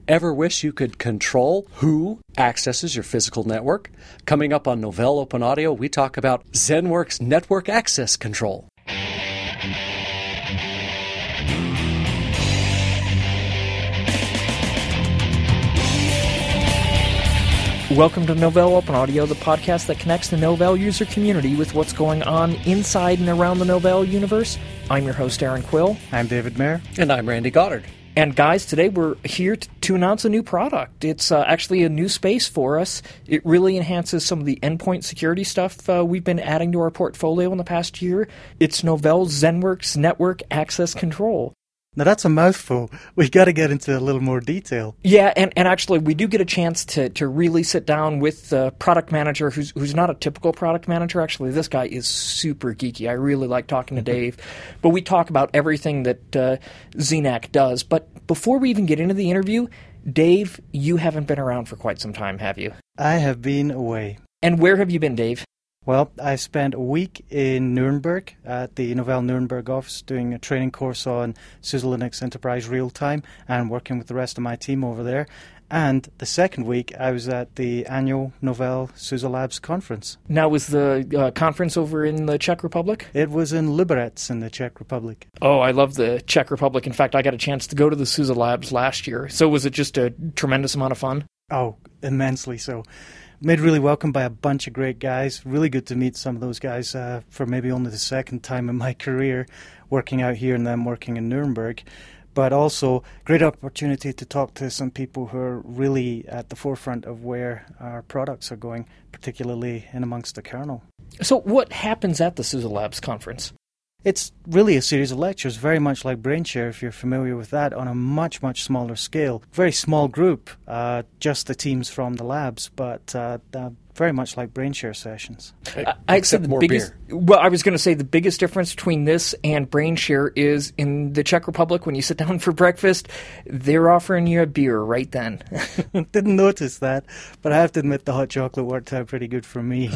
Ever wish you could control who accesses your physical network? Coming up on Novell Open Audio, we talk about ZenWorks Network Access Control. Welcome to Novell Open Audio, the podcast that connects the Novell user community with what's going on inside and around the Novell universe. I'm your host, Aaron Quill. I'm David Mayer. And I'm Randy Goddard. And guys, today we're here to announce a new product. It's actually a new space for us. It really enhances some of the endpoint security stuff we've been adding to our portfolio in the past year. It's Novell's ZenWorks Network Access Control. Now that's a mouthful. We've got to get into a little more detail. Yeah, and actually we do get a chance to really sit down with the product manager who's not a typical product manager. Actually, this guy is super geeky. I really like talking to Dave. But we talk about everything that ZNAC does. But before we even get into the interview, Dave, you haven't been around for quite some time, have you? I have been away. And where have you been, Dave? Well, I spent a week in Nuremberg at the Novell Nuremberg office doing a training course on SUSE Linux Enterprise Real-Time and working with the rest of my team over there. And the second week, I was at the annual Novell SUSE Labs conference. Now, was the conference over in the Czech Republic? It was in Liberec in the Czech Republic. Oh, I love the Czech Republic. In fact, I got a chance to go to the SUSE Labs last year. So was it just a tremendous amount of fun? Oh, immensely so. Made really welcome by a bunch of great guys. Really good to meet some of those guys for maybe only the second time in my career, working out here and then working in Nuremberg. But also, great opportunity to talk to some people who are really at the forefront of where our products are going, particularly in amongst the kernel. So what happens at the SUSE Labs conference? It's really a series of lectures, very much like BrainShare, if you're familiar with that, on a much, much smaller scale. Very small group, just the teams from the labs, but very much like BrainShare sessions. I'd say the biggest. Beer. Well, I was going to say the biggest difference between this and BrainShare is in the Czech Republic, when you sit down for breakfast, they're offering you a beer right then. Didn't notice that, but I have to admit the hot chocolate worked out pretty good for me.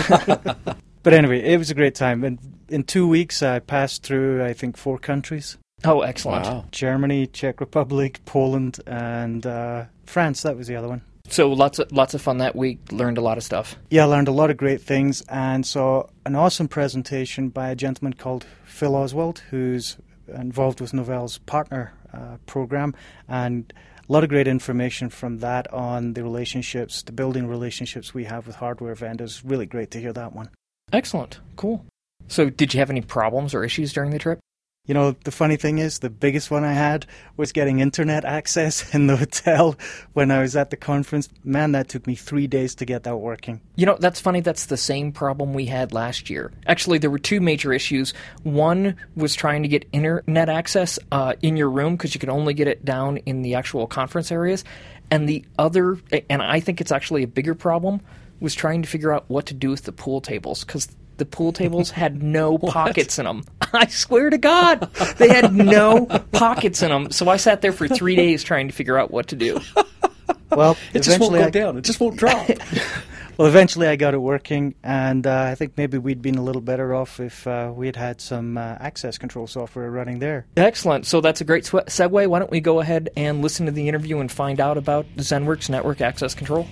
But anyway, it was a great time. And in 2 weeks, I passed through, I think, 4 countries. Oh, excellent. Wow. Germany, Czech Republic, Poland, and France. That was the other one. So lots of fun that week. Learned a lot of stuff. Yeah, I learned a lot of great things and saw an awesome presentation by a gentleman called Phil Oswald, who's involved with Novell's partner program, and a lot of great information from that on the relationships, the building relationships we have with hardware vendors. Really great to hear that one. Excellent. Cool. So did you have any problems or issues during the trip? You know, the funny thing is, the biggest one I had was getting internet access in the hotel when I was at the conference. Man, that took me 3 days to get that working. You know, that's funny. That's the same problem we had last year. Actually, there were 2 major issues. One was trying to get internet access in your room because you could only get it down in the actual conference areas. And the other, and I think it's actually a bigger problem, was trying to figure out what to do with the pool tables, because the pool tables had no pockets in them. I swear to God, they had no pockets in them. So I sat there for 3 days trying to figure out what to do. Well, it just won't go down. It just won't drop. Well, eventually I got it working, and I think maybe we'd been a little better off if we had had some access control software running there. Excellent. So that's a great segue. Why don't we go ahead and listen to the interview and find out about ZenWorks Network Access Control?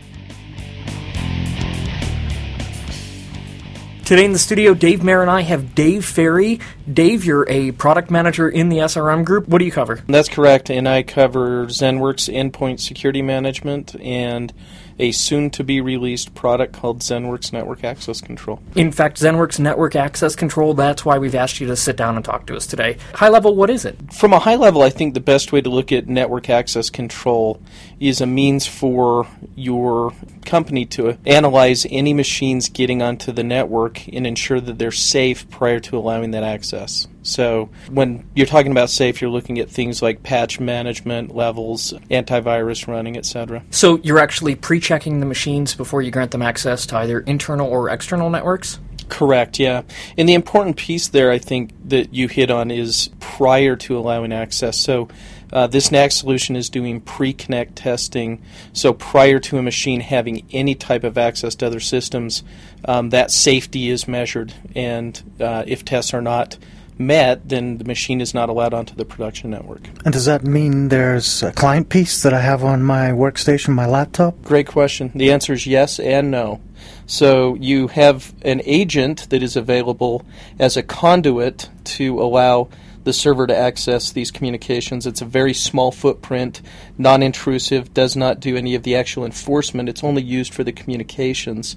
Today in the studio, Dave Mayer and I have Dave Ferry. Dave, you're a product manager in the SRM group. What do you cover? That's correct, and I cover ZenWorks Endpoint Security Management and a soon-to-be-released product called ZenWorks Network Access Control. In fact, ZenWorks Network Access Control, that's why we've asked you to sit down and talk to us today. High level, what is it? From a high level, I think the best way to look at network access control is a means for your company to analyze any machines getting onto the network and ensure that they're safe prior to allowing that access. So when you're talking about safe, you're looking at things like patch management levels, antivirus running, etc. So you're actually pre-checking the machines before you grant them access to either internal or external networks? Correct, yeah. And the important piece there, I think, that you hit on is prior to allowing access. So this NAC solution is doing pre-connect testing. So prior to a machine having any type of access to other systems, that safety is measured. And if tests are not met, then the machine is not allowed onto the production network. And does that mean there's a client piece that I have on my workstation, my laptop? Great question. The answer is yes and no. So you have an agent that is available as a conduit to allow the server to access these communications. It's a very small footprint, non-intrusive, does not do any of the actual enforcement. It's only used for the communications.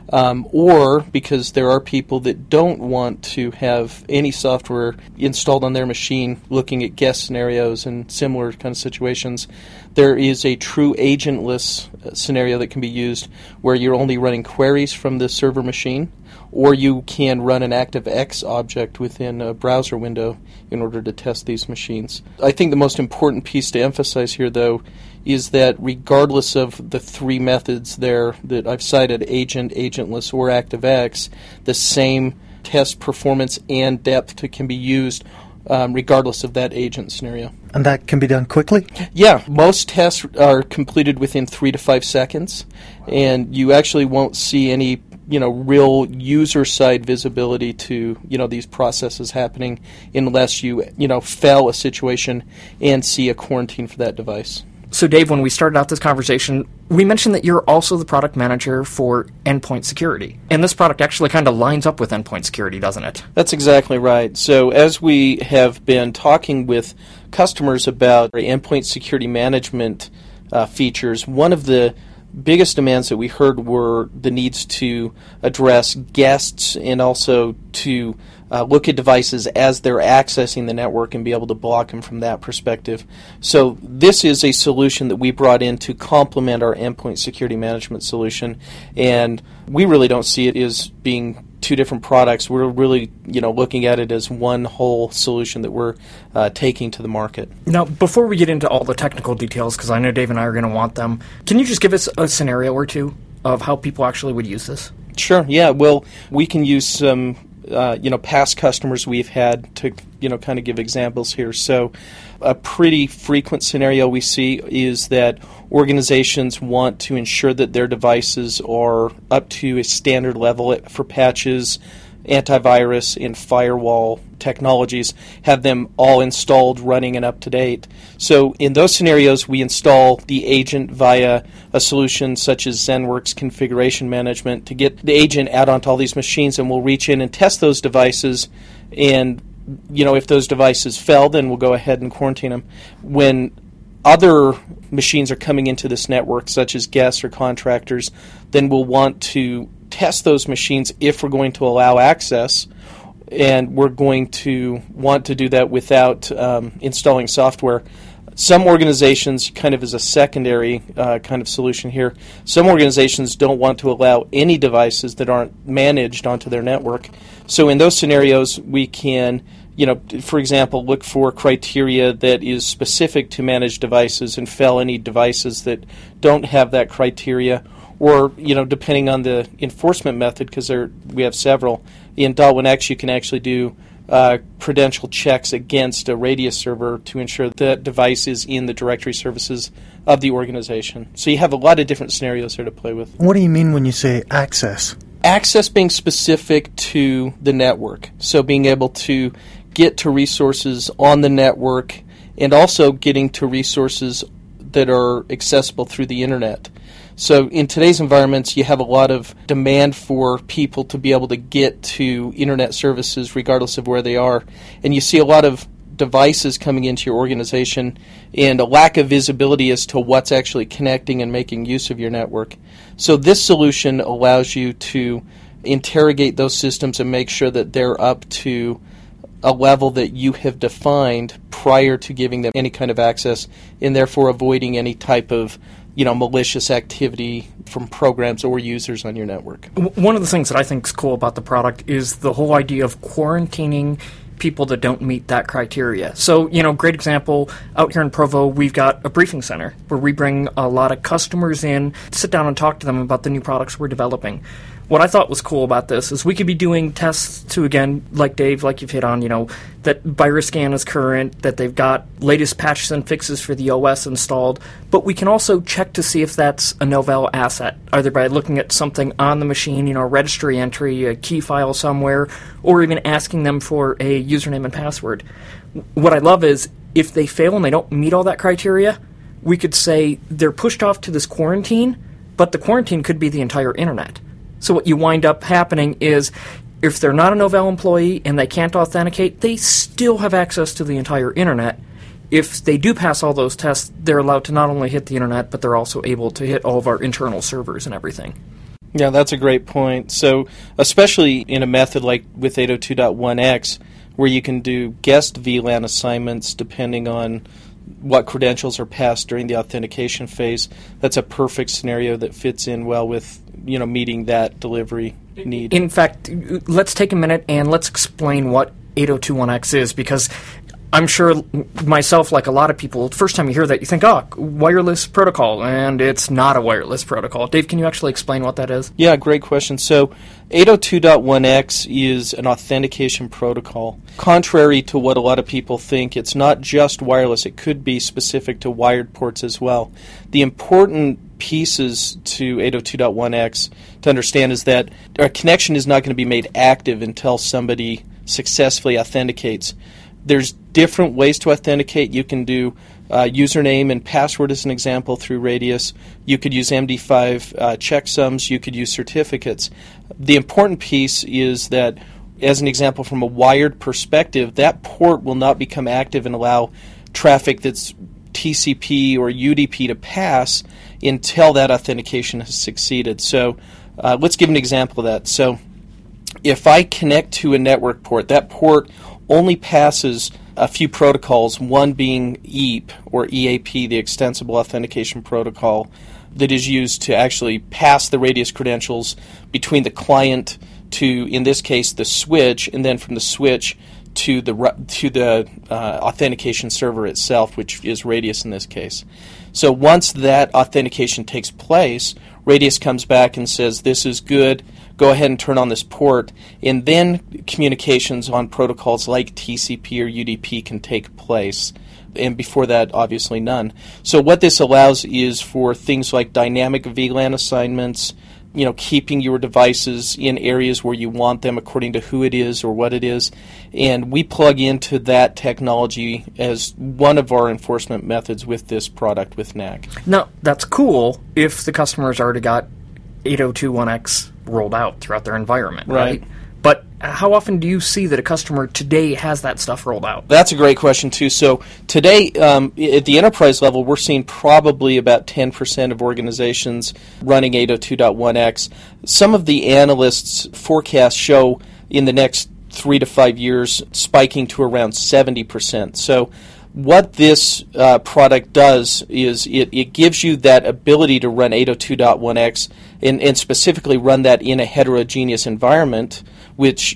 Or because there are people that don't want to have any software installed on their machine looking at guest scenarios and similar kind of situations, there is a true agentless scenario that can be used where you're only running queries from the server machine, or you can run an ActiveX object within a browser window in order to test these machines. I think the most important piece to emphasize here, though, is that regardless of the three methods there that I've cited, agent, agentless, or ActiveX, the same test performance and depth can be used regardless of that agent scenario. And that can be done quickly? Yeah, most tests are completed within 3 to 5 seconds, and you actually won't see any real user-side visibility to, these processes happening unless you, fail a situation and see a quarantine for that device. So, Dave, when we started out this conversation, we mentioned that you're also the product manager for endpoint security. And this product actually kind of lines up with endpoint security, doesn't it? That's exactly right. So, as we have been talking with customers about endpoint security management features, one of the biggest demands that we heard were the needs to address guests and also to look at devices as they're accessing the network and be able to block them from that perspective. So this is a solution that we brought in to complement our endpoint security management solution, and we really don't see it as being two different products. We're really, looking at it as one whole solution that we're taking to the market. Now, before we get into all the technical details, because I know Dave and I are going to want them, can you just give us a scenario or two of how people actually would use this? Sure, yeah. Well, we can use some past customers we've had to, kind of give examples here. So a pretty frequent scenario we see is that organizations want to ensure that their devices are up to a standard level for patches, antivirus, and firewall technologies, have them all installed, running, and up to date. So in those scenarios, we install the agent via a solution such as ZenWorks Configuration Management to get the agent out onto all these machines, and we'll reach in and test those devices. And if those devices fail, then we'll go ahead and quarantine them. When other machines are coming into this network, such as guests or contractors, then we'll want to test those machines if we're going to allow access, and we're going to want to do that without installing software. Some organizations, kind of as a secondary kind of solution here, some organizations don't want to allow any devices that aren't managed onto their network. So in those scenarios, we can, for example, look for criteria that is specific to managed devices and fail any devices that don't have that criteria. Or, depending on the enforcement method, because we have several, in .1x you can actually do credential checks against a Radius server to ensure that device is in the directory services of the organization. So you have a lot of different scenarios there to play with. What do you mean when you say access? Access being specific to the network. So being able to get to resources on the network and also getting to resources that are accessible through the internet. So in today's environments, you have a lot of demand for people to be able to get to internet services regardless of where they are. And you see a lot of devices coming into your organization and a lack of visibility as to what's actually connecting and making use of your network. So this solution allows you to interrogate those systems and make sure that they're up to a level that you have defined prior to giving them any kind of access, and therefore avoiding any type of malicious activity from programs or users on your network. One of the things that I think is cool about the product is the whole idea of quarantining people that don't meet that criteria. So, great example, out here in Provo, we've got a briefing center where we bring a lot of customers in, sit down and talk to them about the new products we're developing. What I thought was cool about this is we could be doing tests to, again, like Dave, like you've hit on, that VirusScan is current, that they've got latest patches and fixes for the OS installed, but we can also check to see if that's a Novell asset, either by looking at something on the machine, a registry entry, a key file somewhere, or even asking them for a username and password. What I love is if they fail and they don't meet all that criteria, we could say they're pushed off to this quarantine, but the quarantine could be the entire internet. So what you wind up happening is if they're not a Novell employee and they can't authenticate, they still have access to the entire internet. If they do pass all those tests, they're allowed to not only hit the internet, but they're also able to hit all of our internal servers and everything. Yeah, that's a great point. So especially in a method like with 802.1x, where you can do guest VLAN assignments depending on what credentials are passed during the authentication phase, that's a perfect scenario that fits in well with meeting that delivery need. In fact, let's take a minute and let's explain what 802.1x is, because I'm sure myself, like a lot of people, the first time you hear that, you think, wireless protocol, and it's not a wireless protocol. Dave, can you actually explain what that is? Yeah, great question. So 802.1x is an authentication protocol. Contrary to what a lot of people think, it's not just wireless. It could be specific to wired ports as well. The important pieces to 802.1x to understand is that a connection is not going to be made active until somebody successfully authenticates. There's different ways to authenticate. You can do username and password as an example through Radius. You could use MD5 checksums. You could use certificates. The important piece is that, as an example from a wired perspective, that port will not become active and allow traffic that's TCP or UDP to pass until that authentication has succeeded. So let's give an example of that. So if I connect to a network port, that port only passes a few protocols, one being EAP, or EAP, the Extensible Authentication Protocol, that is used to actually pass the Radius credentials between the client to, in this case, the switch, and then from the switch to the authentication server itself, which is Radius in this case. So once that authentication takes place, Radius comes back and says, this is good, go ahead and turn on this port, and then communications on protocols like TCP or UDP can take place. And before that, obviously none. So what this allows is for things like dynamic VLAN assignments, keeping your devices in areas where you want them according to who it is or what it is. And we plug into that technology as one of our enforcement methods with this product with NAC. Now, that's cool if the customer's already got 802.1x rolled out throughout their environment, right? But how often do you see that a customer today has that stuff rolled out? That's a great question, too. So today, at the enterprise level, we're seeing probably about 10% of organizations running 802.1x. Some of the analysts' forecasts show in the next 3 to 5 years spiking to around 70%. So what this product does is it gives you that ability to run 802.1x and specifically run that in a heterogeneous environment, which,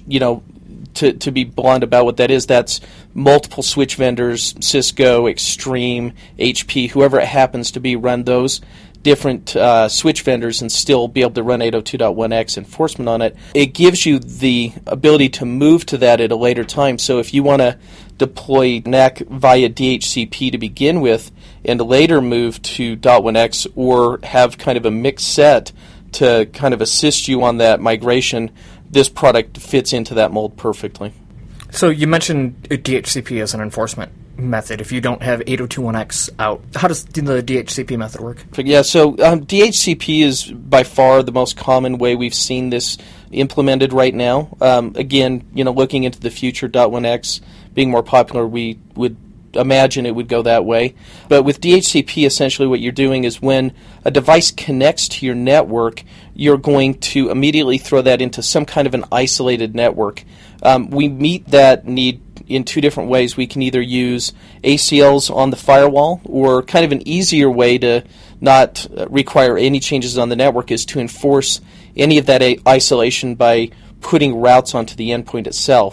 to be blunt about what that is, that's multiple switch vendors, Cisco, Extreme, HP, whoever it happens to be, run those different switch vendors and still be able to run 802.1x enforcement on it. It gives you the ability to move to that at a later time. So if you want to deploy NAC via DHCP to begin with and later move to .1x, or have kind of a mixed set to kind of assist you on that migration, this product fits into that mold perfectly. So you mentioned DHCP as an enforcement method. If you don't have 802.1x out, how does the DHCP method work? Yeah, so DHCP is by far the most common way we've seen this implemented right now. Again, looking into the future, .1x being more popular, we would imagine it would go that way. But with DHCP, essentially what you're doing is when a device connects to your network, you're going to immediately throw that into some kind of an isolated network. We meet that need in two different ways. We can either use ACLs on the firewall, or kind of an easier way to not require any changes on the network is to enforce any of that isolation by putting routes onto the endpoint itself.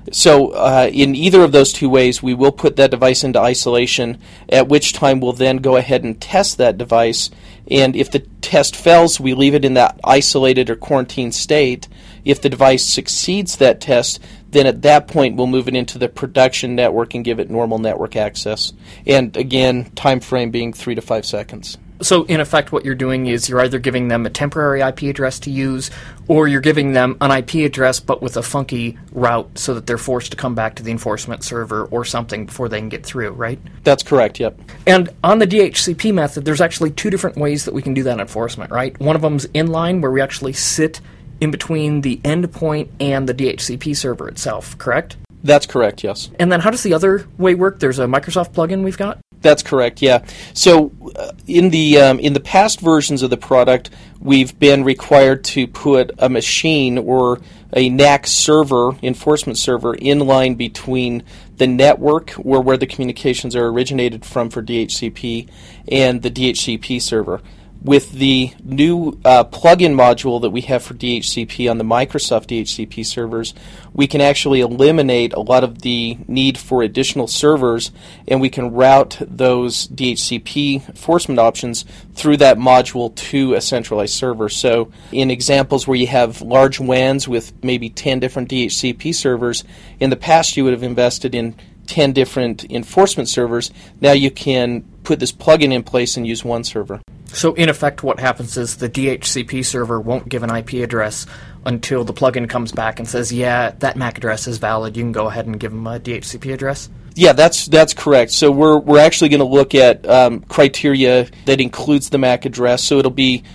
So in either of those two ways, we will put that device into isolation, at which time we'll then go ahead and test that device. And if the test fails, we leave it in that isolated or quarantined state. If the device succeeds that test, then at that point we'll move it into the production network and give it normal network access. And again, time frame being 3 to 5 seconds. So in effect what you're doing is you're either giving them a temporary IP address to use, or you're giving them an IP address but with a funky route so that they're forced to come back to the enforcement server or something before they can get through, right? That's correct, yep. And on the DHCP method, there's actually two different ways that we can do that enforcement, right? One of them's inline, where we actually sit in between the endpoint and the DHCP server itself, correct? That's correct, yes. And then how does the other way work? There's a Microsoft plugin we've got? That's correct, yeah. So in the past versions of the product, we've been required to put a machine or a NAC server, enforcement server, in line between the network, where the communications are originated from for DHCP, and the DHCP server. With the new plugin module that we have for DHCP on the Microsoft DHCP servers, we can actually eliminate a lot of the need for additional servers, and we can route those DHCP enforcement options through that module to a centralized server. So in examples where you have large WANs with maybe 10 different DHCP servers, in the past you would have invested in 10 different enforcement servers. Now you can put this plugin in place and use one server. So in effect what happens is the DHCP server won't give an IP address until the plugin comes back and says, yeah, that MAC address is valid, you can go ahead and give them a DHCP address? Yeah, that's correct. So we're actually going to look at criteria that includes the MAC address. So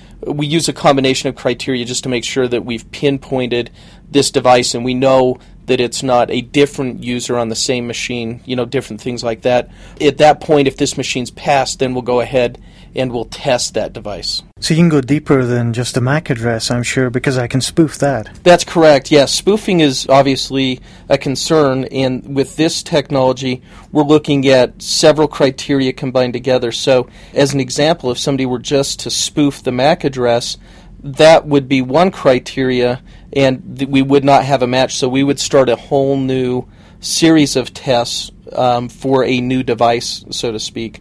we use a combination of criteria just to make sure that we've pinpointed this device and we know that it's not a different user on the same machine, different things like that. At that point, if this machine's passed, then we'll go ahead and we'll test that device. So you can go deeper than just a MAC address, I'm sure, because I can spoof that. That's correct, yes. Spoofing is obviously a concern, and with this technology, we're looking at several criteria combined together. So as an example, if somebody were just to spoof the MAC address, that would be one criteria, and we would not have a match. So we would start a whole new series of tests for a new device, so to speak.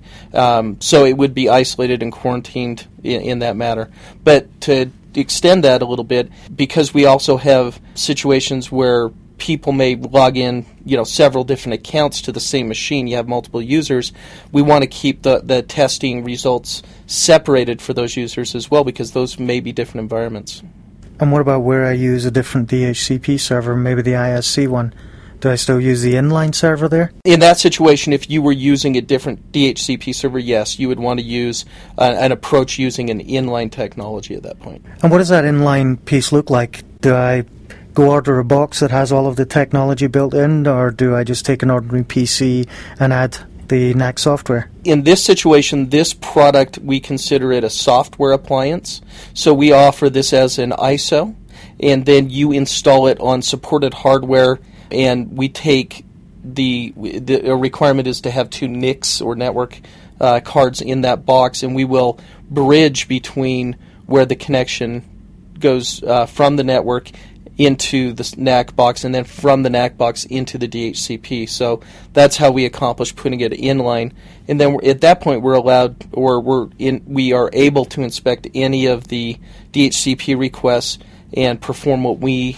So it would be isolated and quarantined in that matter. But to extend that a little bit, because we also have situations where people may log in, several different accounts to the same machine. You have multiple users. We want to keep the testing results separated for those users as well, because those may be different environments. And what about where I use a different DHCP server, maybe the ISC one? Do I still use the inline server there? In that situation, if you were using a different DHCP server, yes, you would want to use an approach using an inline technology at that point. And what does that inline piece look like? Do I go order a box that has all of the technology built in, or do I just take an ordinary PC and add the NAC software? In this situation, this product, we consider it a software appliance. So we offer this as an ISO, and then you install it on supported hardware, and we take the requirement is to have 2 NICs or network cards in that box, and we will bridge between where the connection goes from the network into the NAC box, and then from the NAC box into the DHCP. So that's how we accomplish putting it inline. And then at that point, we're allowed, or we are able to inspect any of the DHCP requests and perform what we,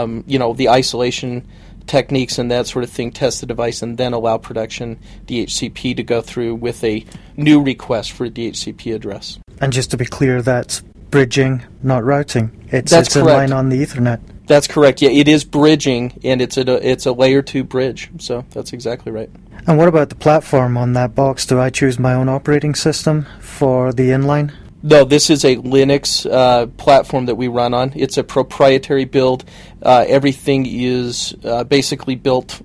the isolation techniques and that sort of thing, test the device, and then allow production DHCP to go through with a new request for a DHCP address. And just to be clear, that's bridging, not routing. It's correct. In line on the Ethernet. That's correct. Yeah, it is bridging, and it's a layer 2 bridge. So that's exactly right. And what about the platform on that box? Do I choose my own operating system for the inline? No, this is a Linux platform that we run on. It's a proprietary build. Everything is basically built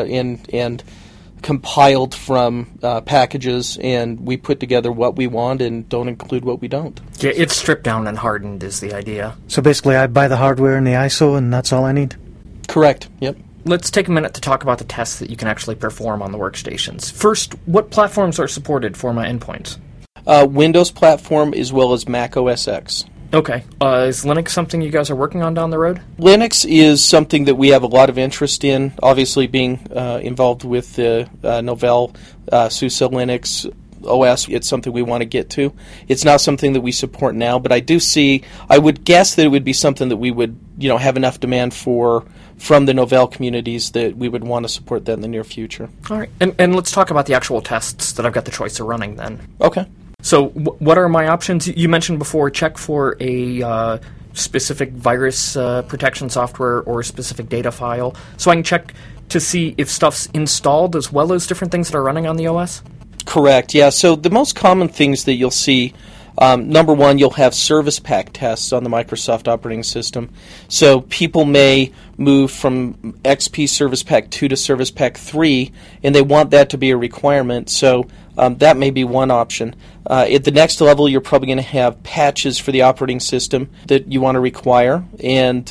and compiled from packages, and we put together what we want and don't include what we don't. Yeah, it's stripped down and hardened is the idea. So basically I buy the hardware and the ISO, and that's all I need? Correct, yep. Let's take a minute to talk about the tests that you can actually perform on the workstations. First, what platforms are supported for my endpoints? Windows platform as well as Mac OS X. Okay. Is Linux something you guys are working on down the road? Linux is something that we have a lot of interest in, obviously being involved with the Novell SUSE Linux OS. It's something we want to get to. It's not something that we support now, but I would guess that it would be something that we would have enough demand for from the Novell communities that we would want to support that in the near future. All right. And let's talk about the actual tests that I've got the choice of running then. Okay. So what are my options? You mentioned before, check for a specific virus protection software or a specific data file. So I can check to see if stuff's installed as well as different things that are running on the OS? Correct, yeah. So the most common things that you'll see, number one, you'll have service pack tests on the Microsoft operating system. So people may move from XP Service Pack 2 to Service Pack 3, and they want that to be a requirement. So that may be one option. At the next level, you're probably going to have patches for the operating system that you want to require. And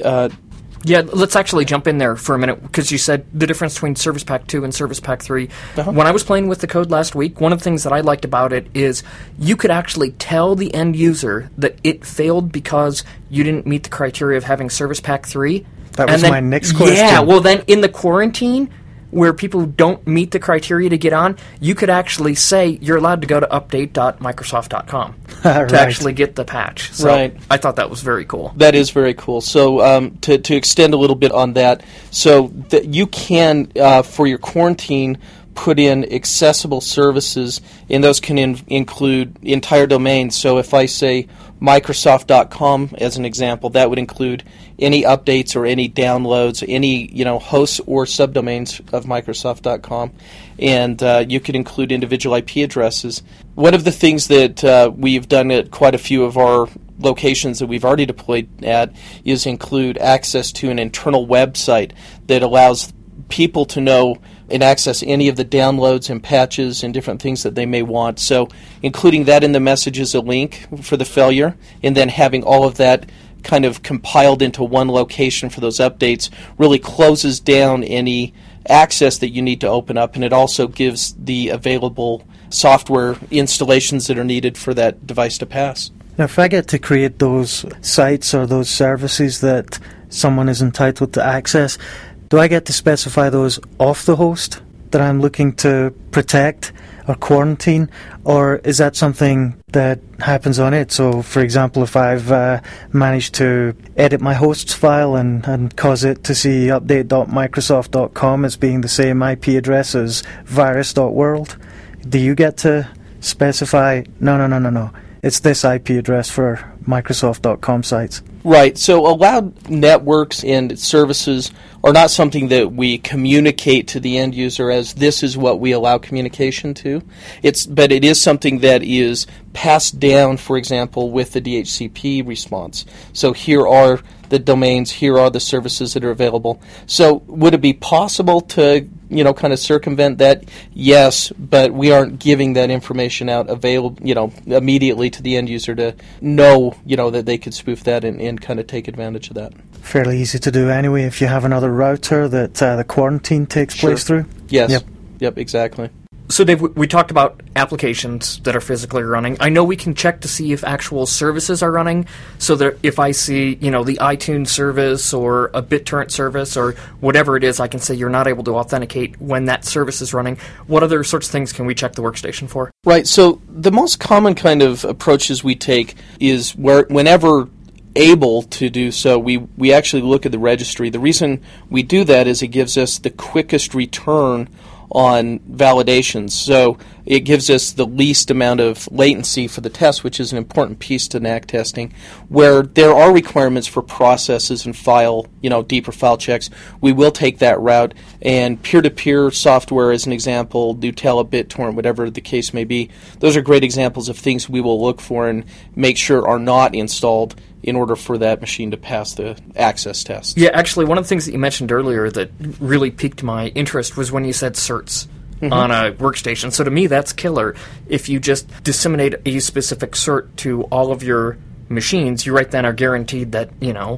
yeah, let's actually jump in there for a minute, because you said the difference between Service Pack 2 and Service Pack 3. Uh-huh. When I was playing with the code last week, one of the things that I liked about it is you could actually tell the end user that it failed because you didn't meet the criteria of having Service Pack 3. That was my next question. Yeah, well then in the quarantine, where people don't meet the criteria to get on, you could actually say you're allowed to go to update.microsoft.com to actually get the patch. So right. I thought that was very cool. That is very cool. So to extend a little bit on that, so you can, for your quarantine, put in accessible services, and those can include entire domains. So if I say Microsoft.com as an example, that would include any updates or any downloads, any hosts or subdomains of Microsoft.com, and you could include individual IP addresses. One of the things that we've done at quite a few of our locations that we've already deployed at is include access to an internal website that allows people to know and access any of the downloads and patches and different things that they may want. So including that in the message is a link for the failure, and then having all of that kind of compiled into one location for those updates really closes down any access that you need to open up, and it also gives the available software installations that are needed for that device to pass. Now, if I get to create those sites or those services that someone is entitled to access, do I get to specify those off the host that I'm looking to protect or quarantine, or is that something that happens on it? So, for example, if I've managed to edit my hosts file and cause it to see update.microsoft.com as being the same IP address as virus.world, do you get to specify, no, it's this IP address for Microsoft.com sites? Right. So allowed networks and services are not something that we communicate to the end user as this is what we allow communication to. But it is something that is passed down, for example, with the DHCP response. So here are the domains, here are the services that are available. So would it be possible to kind of circumvent that? Yes, but we aren't giving that information out available, immediately to the end user to know, that they could spoof that and kind of take advantage of that. Fairly easy to do anyway if you have another router that the quarantine takes place through? Yes. Yep, exactly. So, Dave, we talked about applications that are physically running. I know we can check to see if actual services are running, so that if I see, the iTunes service or a BitTorrent service or whatever it is, I can say you're not able to authenticate when that service is running. What other sorts of things can we check the workstation for? Right, so the most common kind of approaches we take is whenever able to do so, we actually look at the registry. The reason we do that is it gives us the quickest return on validations. So it gives us the least amount of latency for the test, which is an important piece to NAC testing. Where there are requirements for processes and deeper file checks, we will take that route. And peer-to-peer software, as an example, Gnutella, BitTorrent, whatever the case may be, those are great examples of things we will look for and make sure are not installed in order for that machine to pass the access test. Yeah, actually, one of the things that you mentioned earlier that really piqued my interest was when you said certs on a workstation. So to me, that's killer. If you just disseminate a specific cert to all of your machines, you right then are guaranteed that,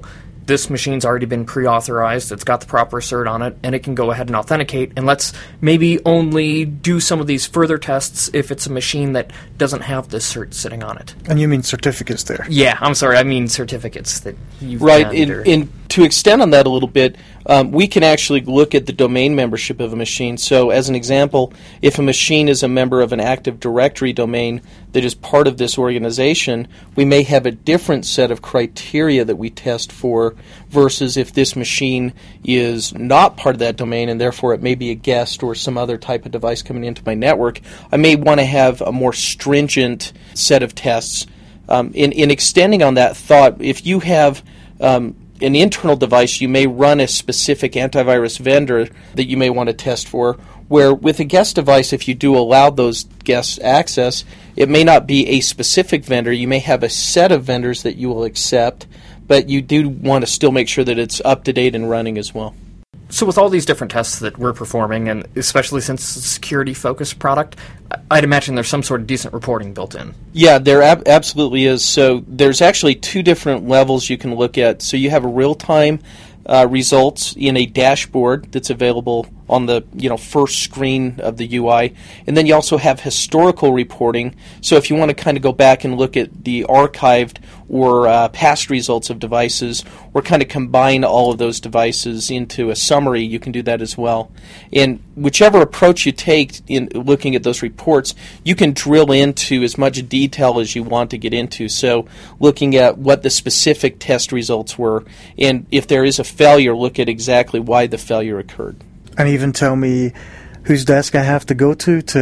this machine's already been pre-authorized, it's got the proper cert on it, and it can go ahead and authenticate, and let's maybe only do some of these further tests if it's a machine that doesn't have this cert sitting on it. And you mean certificates there? Yeah, I'm sorry, I mean certificates that you've Right, to extend on that a little bit, we can actually look at the domain membership of a machine. So as an example, if a machine is a member of an Active Directory domain that is part of this organization, we may have a different set of criteria that we test for versus if this machine is not part of that domain and therefore it may be a guest or some other type of device coming into my network. I may want to have a more stringent set of tests. In extending on that thought, if you have an internal device, you may run a specific antivirus vendor that you may want to test for, where with a guest device, if you do allow those guests access, it may not be a specific vendor. You may have a set of vendors that you will accept, but you do want to still make sure that it's up to date and running as well. So with all these different tests that we're performing, and especially since it's a security-focused product, I'd imagine there's some sort of decent reporting built in. Yeah, there absolutely is. So there's actually two different levels you can look at. So you have a real-time results in a dashboard that's available on the first screen of the UI, and then you also have historical reporting. So if you want to kind of go back and look at the archived or past results of devices, or kind of combine all of those devices into a summary, you can do that as well. And whichever approach you take in looking at those reports, you can drill into as much detail as you want to get into. So looking at what the specific test results were, and if there is a failure, look at exactly why the failure occurred. And even tell me whose desk I have to go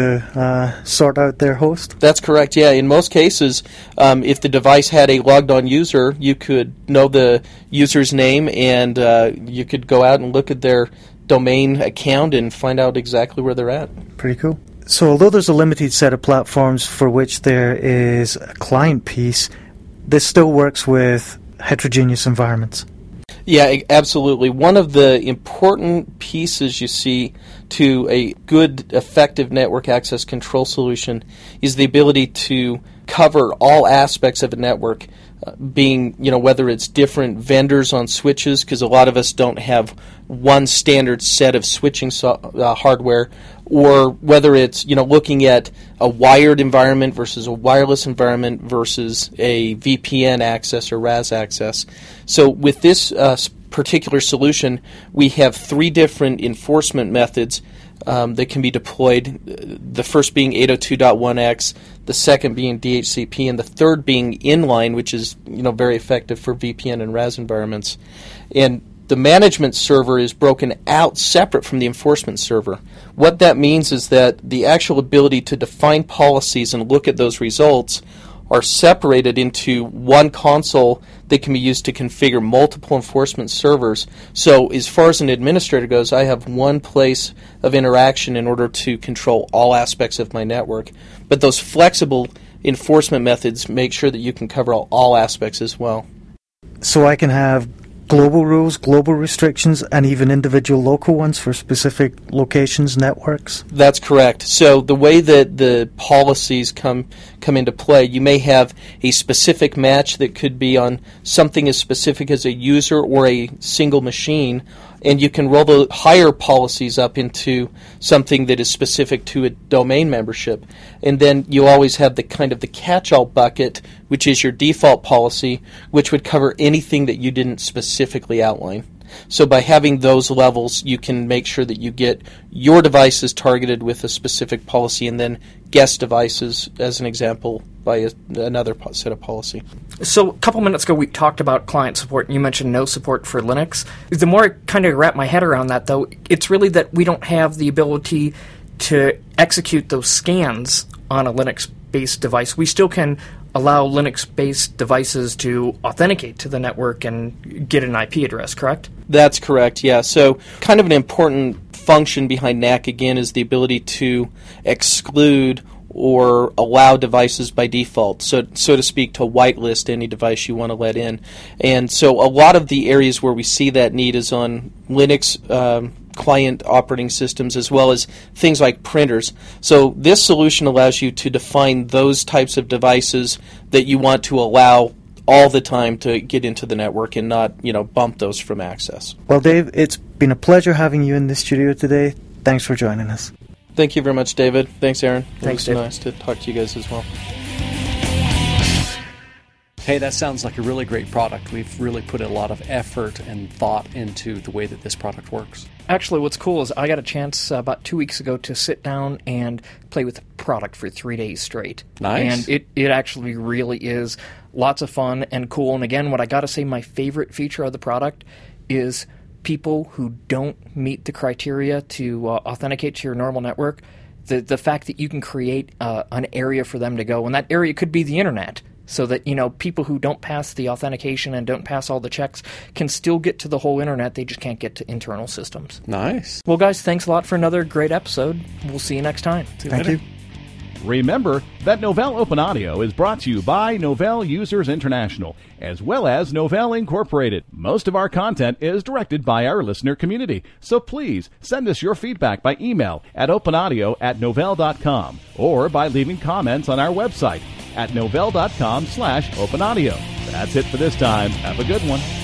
to sort out their host? That's correct, yeah. In most cases, if the device had a logged-on user, you could know the user's name, and you could go out and look at their domain account and find out exactly where they're at. Pretty cool. So although there's a limited set of platforms for which there is a client piece, this still works with heterogeneous environments. Yeah, absolutely. One of the important pieces you see to a good, effective network access control solution is the ability to cover all aspects of a network, being, whether it's different vendors on switches, because a lot of us don't have one standard set of switching hardware, or whether it's, looking at a wired environment versus a wireless environment versus a VPN access or RAS access. So with this particular solution, we have three different enforcement methods that can be deployed, the first being 802.1x, the second being DHCP, and the third being inline, which is very effective for VPN and RAS environments. And the management server is broken out separate from the enforcement server. What that means is that the actual ability to define policies and look at those results are separated into one console that can be used to configure multiple enforcement servers. So as far as an administrator goes, I have one place of interaction in order to control all aspects of my network. But those flexible enforcement methods make sure that you can cover all aspects as well. So I can have global rules, global restrictions, and even individual local ones for specific locations, networks? That's correct. So the way that the policies come into play, you may have a specific match that could be on something as specific as a user or a single machine, and you can roll the higher policies up into something that is specific to a domain membership. And then you always have the kind of the catch-all bucket, which is your default policy, which would cover anything that you didn't specifically outline. So by having those levels, you can make sure that you get your devices targeted with a specific policy, and then guest devices, as an example, by another set of policy. So a couple minutes ago we talked about client support, and you mentioned no support for Linux. The more I kind of wrap my head around that, though, it's really that we don't have the ability to execute those scans on a Linux-based device. We still can allow Linux-based devices to authenticate to the network and get an IP address, correct? That's correct, yeah. So kind of an important function behind NAC, again, is the ability to exclude or allow devices by default, so to speak, to whitelist any device you want to let in. And so a lot of the areas where we see that need is on Linux client operating systems, as well as things like printers. So this solution allows you to define those types of devices that you want to allow all the time to get into the network and not, bump those from access. Well, Dave, it's been a pleasure having you in the studio today. Thanks for joining us. Thank you very much, David. Thanks, Aaron. Thanks, It was Dave. nice to talk to you guys as well. Hey, that sounds like a really great product. We've really put a lot of effort and thought into the way that this product works. Actually, what's cool is I got a chance about 2 weeks ago to sit down and play with the product for 3 days straight. Nice. And it actually really is lots of fun and cool. And again, what I got to say, my favorite feature of the product is people who don't meet the criteria to authenticate to your normal network, the fact that you can create an area for them to go, and that area could be the internet, so that people who don't pass the authentication and don't pass all the checks can still get to the whole internet. They just can't get to internal systems. Nice. Well, guys, thanks a lot for another great episode. We'll see you next time. Thank you. Remember that Novell Open Audio is brought to you by Novell Users International, as well as Novell Incorporated. Most of our content is directed by our listener community, so please send us your feedback by email at openaudio@novell.com or by leaving comments on our website at novell.com/openaudio. That's it for this time. Have a good one.